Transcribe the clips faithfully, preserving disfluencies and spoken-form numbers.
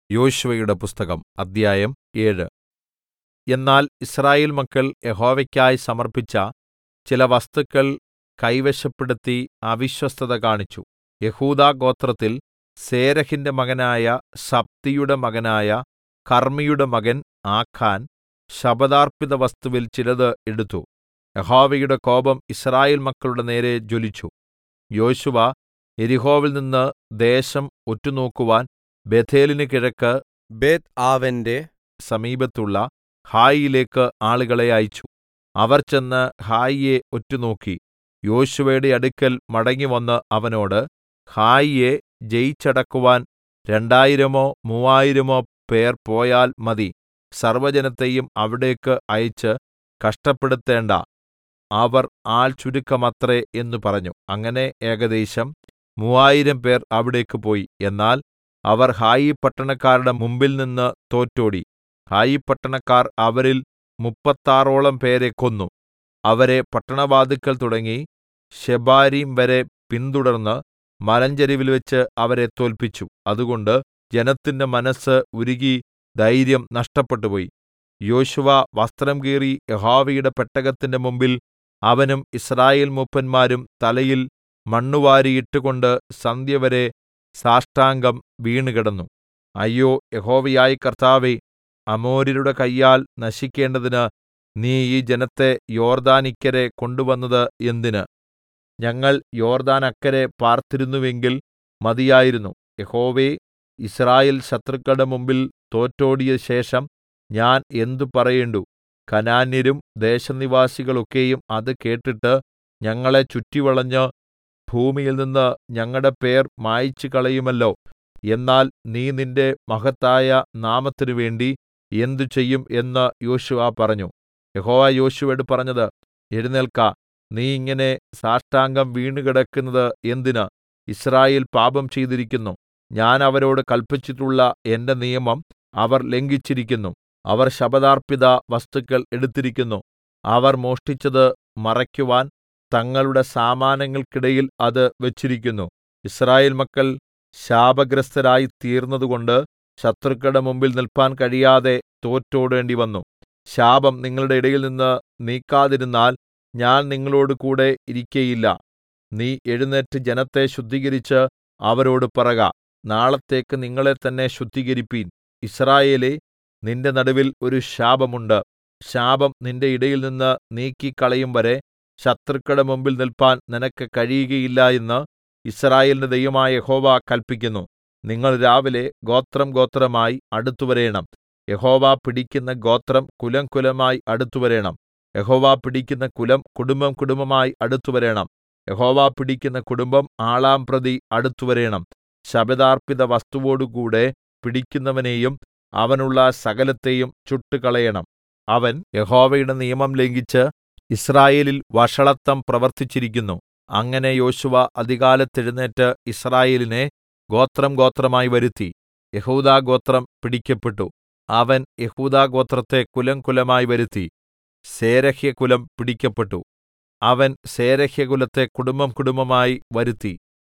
യോശുവയുടെ പുസ്തകം അദ്ധ്യായം ഏഴ്. എന്നാൽ യിസ്രായേൽ മക്കൾ യഹോവയ്ക്കായി സമർപ്പിച്ച ചില വസ്തുക്കൾ കൈവശപ്പെടുത്തി അവിശ്വസ്തത കാണിച്ചു. യെഹൂദാഗോത്രത്തിൽ സേരെഹിന്റെ മകനായ സബ്ദിയുടെ മകനായ കർമ്മിയുടെ മകൻ ആഖാൻ ശപഥാർപ്പിതവസ്തുവിൽ ചിലത് എടുത്തു. യഹോവയുടെ കോപം യിസ്രായേൽ മക്കളുടെ നേരെ ജ്വലിച്ചു. യോശുവ യെരിഹോവിൽനിന്ന് ദേശം ഒറ്റുനോക്കുവാൻ ബേഥേലിന് കിഴക്ക് ബേത്ത്ആവെന്റെ സമീപത്തുള്ള ഹായിയിലേക്ക് ആളുകളെ അയച്ചു. അവർ ചെന്ന് ഹായിയെ ഒറ്റുനോക്കി. യോശുവയുടെ അടുക്കൽ മടങ്ങിവന്ന് അവനോട്, ഹായിയെ ജയിച്ചടക്കുവാൻ രണ്ടായിരമോ മൂവായിരമോ പേർ പോയാൽ മതി. സർവ്വജനത്തെയും അവിടേക്ക് അയച്ച് കഷ്ടപ്പെടുത്തേണ്ട. അവർ ആൾ ചുരുക്കമത്രേ എന്ന് പറഞ്ഞു. അങ്ങനെ ഏകദേശം മൂവായിരം പേർ അവിടേക്ക് പോയി. എന്നാൽ അവർ ഹായി പട്ടണക്കാരുടെ മുമ്പിൽനിന്ന് തോറ്റോടി. ഹായി പട്ടണക്കാർ അവരിൽ മുപ്പത്താറോളം പേരെ കൊന്നു. അവരെ പട്ടണവാതിൽക്കൽ തുടങ്ങി ശെബാരീം വരെ പിന്തുടർന്ന് മലഞ്ചരിവിൽവെച്ച് അവരെ തോല്പിച്ചു. അതുകൊണ്ട് ജനത്തിന്റെ മനസ്സ് ഉരുകി ധൈര്യം നഷ്ടപ്പെട്ടുപോയി. യോശുവ വസ്ത്രം കീറി യഹോവയുടെ പെട്ടകത്തിന്റെ മുമ്പിൽ അവനും യിസ്രായേൽ മൂപ്പന്മാരും തലയിൽ മണ്ണുവാരി ഇട്ടുകൊണ്ട് സന്ധ്യവരെ സാഷ്ടാംഗം വീണുകിടന്നു. അയ്യോ, യഹോവയായ കർത്താവേ, അമോര്യരുടെ കയ്യാൽ നശിക്കേണ്ടതിന് നീ ഈ ജനത്തെ യോർദ്ദാനിക്കരെ കൊണ്ടുവന്നത് എന്തിന്? ഞങ്ങൾ യോർദ്ദാനക്കരെ പാർത്തിരുന്നുവെങ്കിൽ മതിയായിരുന്നു. യഹോവേ, യിസ്രായേൽ ശത്രുക്കളുടെ മുമ്പിൽ തോറ്റോടിയ ശേഷം ഞാൻ എന്ത് പറയേണ്ടു? കനാന്യരും ദേശനിവാസികളൊക്കെയും അത് കേട്ടിട്ട് ഞങ്ങളെ ചുറ്റിവളഞ്ഞ് ഭൂമിയിൽനിന്ന് ഞങ്ങളുടെ പേർ മായിച്ചുകളയുമല്ലോ. എന്നാൽ നീ നിന്റെ മഹത്തായ നാമത്തിനു വേണ്ടി എന്ത് ചെയ്യും എന്ന് യോശുവ പറഞ്ഞു. യഹോവ യോശുവയോട് പറഞ്ഞത്, എഴുന്നേൽക്ക. നീ ഇങ്ങനെ സാഷ്ടാംഗം വീണുകിടക്കുന്നത് എന്തിന്? യിസ്രായേൽ പാപം ചെയ്തിരിക്കുന്നു. ഞാൻ അവരോട് കല്പിച്ചിട്ടുള്ള എന്റെ നിയമം അവർ ലംഘിച്ചിരിക്കുന്നു. അവർ ശപഥാർപ്പിത വസ്തുക്കൾ എടുത്തിരിക്കുന്നു. അവർ മോഷ്ടിച്ചത് മറയ്ക്കുവാൻ തങ്ങളുടെ സാമാനങ്ങൾക്കിടയിൽ അത് വെച്ചിരിക്കുന്നു. യിസ്രായേൽ മക്കൾ ശാപഗ്രസ്തരായി തീർന്നതുകൊണ്ട് ശത്രുക്കളുടെ മുമ്പിൽ നിൽപ്പാൻ കഴിയാതെ തോറ്റോടേണ്ടിവന്നു. ശാപം നിങ്ങളുടെ ഇടയിൽനിന്ന് നീക്കാതിരുന്നാൽ ഞാൻ നിങ്ങളോടുകൂടെ ഇരിക്കയില്ല. നീ എഴുന്നേറ്റ് ജനത്തെ ശുദ്ധീകരിച്ച് അവരോട് പറക, നാളത്തേക്ക് നിങ്ങളെ തന്നെ ശുദ്ധീകരിപ്പീൻ. യിസ്രായേലേ, നിന്റെ നടുവിൽ ഒരു ശാപമുണ്ട്. ശാപം നിന്റെ ഇടയിൽനിന്ന് നീക്കിക്കളയും വരെ ശത്രുക്കളുടെ മുമ്പിൽ നിൽപ്പാൻ നിനക്ക് കഴിയുകയില്ല എന്ന് യിസ്രായേലിന്റെ ദൈവമായ യഹോവ കല്പിക്കുന്നു. നിങ്ങൾ രാവിലെ ഗോത്രം ഗോത്രമായി അടുത്തുവരേണം. യഹോവ പിടിക്കുന്ന ഗോത്രം കുലം കുലമായി അടുത്തുവരേണം. യഹോവ പിടിക്കുന്ന കുലം കുടുംബം കുടുംബമായി അടുത്തുവരേണം. യഹോവ പിടിക്കുന്ന കുടുംബം ആളാംപ്രതി അടുത്തുവരേണം. ശപഥാർപ്പിത വസ്തുവോടുകൂടെ പിടിക്കുന്നവനെയും അവനുള്ള സകലത്തെയും ചുട്ടുകളയണം. അവൻ യഹോവയുടെ നിയമം ലംഘിച്ച് യിസ്രായേലിൽ വഷളത്തം പ്രവർത്തിച്ചിരിക്കുന്നു. അങ്ങനെ യോശുവ അതികാലത്ത് എഴുന്നേറ്റ് യിസ്രായേലിനെ ഗോത്രം ഗോത്രമായി വരുത്തി. യെഹൂദാഗോത്രം പിടിക്കപ്പെട്ടു. അവൻ യെഹൂദാഗോത്രത്തെ കുലം കുലമായി വരുത്തി. സേരെഹ്യകുലം പിടിക്കപ്പെട്ടു. അവൻ സേരെഹ്യകുലത്തെ കുടുംബം കുടുംബമായി വരുത്തി.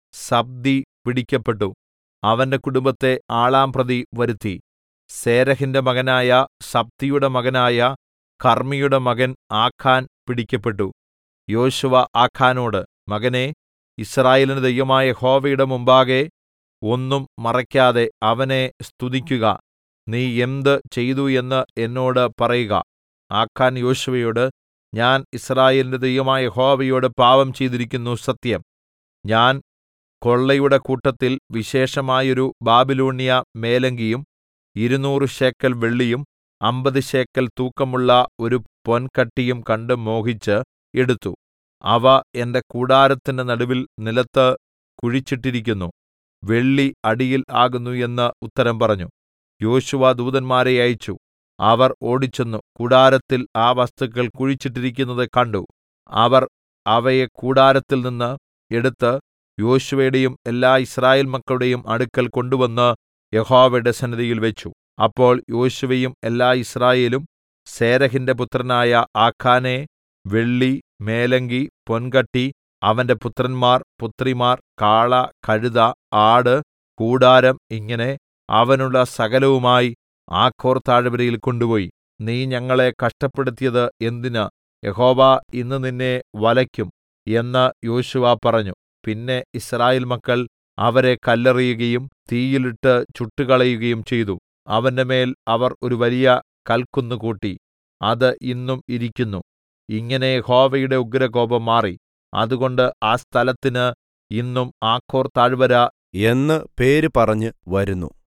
സബ്ദി പിടിക്കപ്പെട്ടു. അവന്റെ കുടുംബത്തെ ആളാംപ്രതി വരുത്തി. സേരെഹിന്റെ മകനായ സബ്ദിയുടെ മകനായ കർമ്മിയുടെ മകൻ ആഖാൻ പിടിക്കപ്പെട്ടു. യോശുവ ആഖാനോട്, മകനേ, യിസ്രായേലിന്റെ ദൈവമായ യഹോവയുടെ മുമ്പാകെ ഒന്നും മറയ്ക്കാതെ അവനെ സ്തുതിക്കുക. നീ എന്ത് ചെയ്തു എന്ന് എന്നോട് പറയുക. ആഖാൻ യോശുവയോട്, ഞാൻ യിസ്രായേലിന്റെ ദൈവമായ യഹോവയോട് പാപം ചെയ്തിരിക്കുന്നു സത്യം. ഞാൻ കൊള്ളയുടെ കൂട്ടത്തിൽ വിശേഷമായൊരു ബാബിലോണ്യ മേലങ്കിയും ഇരുനൂറ് ശേക്കെൽ വെള്ളിയും അമ്പത് ശേക്കെൽ തൂക്കമുള്ള ഒരു പൊൻകട്ടിയും കണ്ട് മോഹിച്ച് എടുത്തു. അവ എന്റെ കൂടാരത്തിന്റെ നടുവിൽ നിലത്ത് കുഴിച്ചിട്ടിരിക്കുന്നു. വെള്ളി അടിയിൽ ആകുന്നു എന്ന് ഉത്തരം പറഞ്ഞു. യോശുവ ദൂതന്മാരെ അയച്ചു. അവർ ഓടിച്ചെന്നു കൂടാരത്തിൽ ആ വസ്തുക്കൾ കുഴിച്ചിട്ടിരിക്കുന്നത് കണ്ടു. അവർ അവയെ കൂടാരത്തിൽ നിന്ന് എടുത്ത് യോശുവയുടെയും എല്ലാ യിസ്രായേൽ മക്കളുടെയും അടുക്കൽ കൊണ്ടുവന്ന് യഹോവയുടെ സന്നിധിയിൽ വെച്ചു. അപ്പോൾ യോശുവയും എല്ലാ യിസ്രായേലും സേരെഹിന്റെ പുത്രനായ ആഖാനെ വെള്ളി, മേലങ്കി, പൊൻകട്ടി, അവന്റെ പുത്രന്മാർ, പുത്രിമാർ, കാള, കഴുത, ആട്, കൂടാരം ഇങ്ങനെ അവനുള്ള സകലവുമായി ആഖോർ താഴ്വരയിൽ കൊണ്ടുപോയി. നീ ഞങ്ങളെ കഷ്ടപ്പെടുത്തിയത് എന്തിന്? യഹോവ ഇന്ന് നിന്നെ വലയ്ക്കും എന്ന് യോശുവ പറഞ്ഞു. പിന്നെ യിസ്രായേൽ മക്കൾ അവരെ കല്ലെറിയുകയും തീയിൽ ഇട്ട് ചുട്ടുകളയുകയും ചെയ്തു. അവന്റെമേൽ അവർ ഒരു വലിയ കല്ക്കുന്ന് കൂട്ടി. അത് ഇന്നും ഇരിക്കുന്നു. ഇങ്ങനെ യഹോവയുടെ ഉഗ്രകോപം മാറി. അതുകൊണ്ട് ആ സ്ഥലത്തിന് ഇന്നും ആഖോർ താഴ്വര എന്ന് പേര് പറഞ്ഞ് വരുന്നു.